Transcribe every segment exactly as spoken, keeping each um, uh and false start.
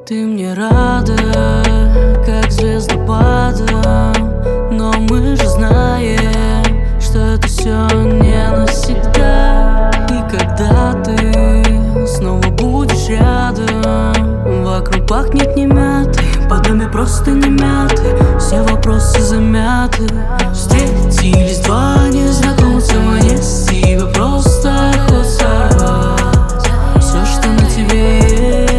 Ты мне рада, как звездопада, но мы же знаем, что это все не навсегда. И когда ты снова будешь рядом, вокруг пахнет не мятой, под нами просто не мяты, все вопросы замяты. Встретились два незнакомца, мне с тебя просто хочется рвать все, что на тебе есть.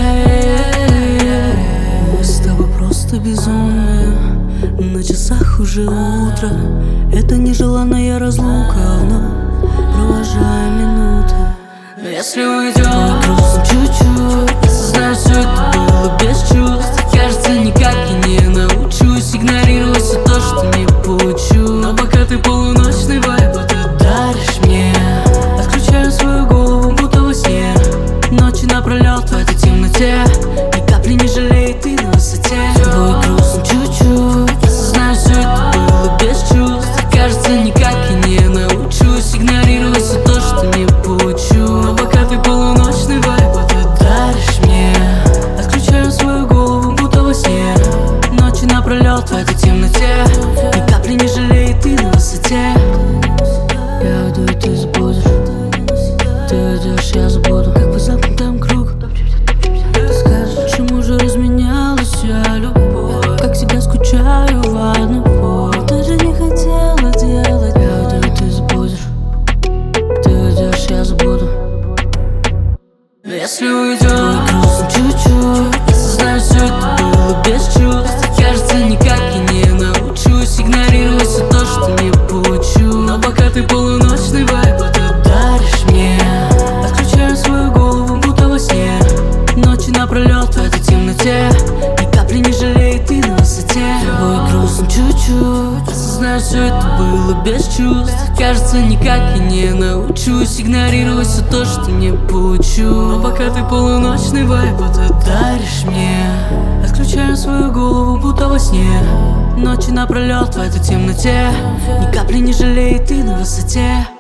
Мы с тобой просто безумные, на часах уже утро. Это нежеланная разлука, но провожаем минуты. Но если уйдем грустно чуть-чуть, осознаю, все это было без чувств. Кажется, никак я не научусь игнорировать все то, что не получу. Но пока ты полуночный вайб это даришь мне, отключаю свою голову, будто во сне. Ночи напролет в этой темноте, ни капли не жалеет, ты на высоте. Будет грустно чуть-чуть, осознаю, все это было без чувств. Кажется, никак я не научусь игнорировать все то, что не получу. Но пока ты полуночный вайб это даришь мне, отключаю свою голову, будто во сне. Ночи напролет в этой темноте, ни капли не жалеет, ты на высоте. Я уйду, и ты забудешь. Ты уйдешь, я забуду, как по замкнутым кругам. Ты скажешь, чему же разменялась я любовь, как всегда скучаю в одну. Ты же не хотела делать. Я уйду, и ты забудешь. Ты уйдешь, я забуду. Но если уйдем грустно чуть-чуть, осознаю, все это было без чувств. Кажется, никак я не научусь игнорировать все то, что не получу. Но пока ты полуночный вайб это даришь мне, отключаю свою голову, будто во сне. Ночи напролет в этой темноте, ни капли не жалеет, ты на высоте. Будет грустно чуть-чуть, осознаю, все это было без чувств. Кажется, никак я не научусь игнорировать все то, что не получу. Но пока ты полуночный вайб это даришь мне, отключаю свою голову, будто во сне. Ночи напролет в этой темноте, ни капли не жалеет, ты на высоте.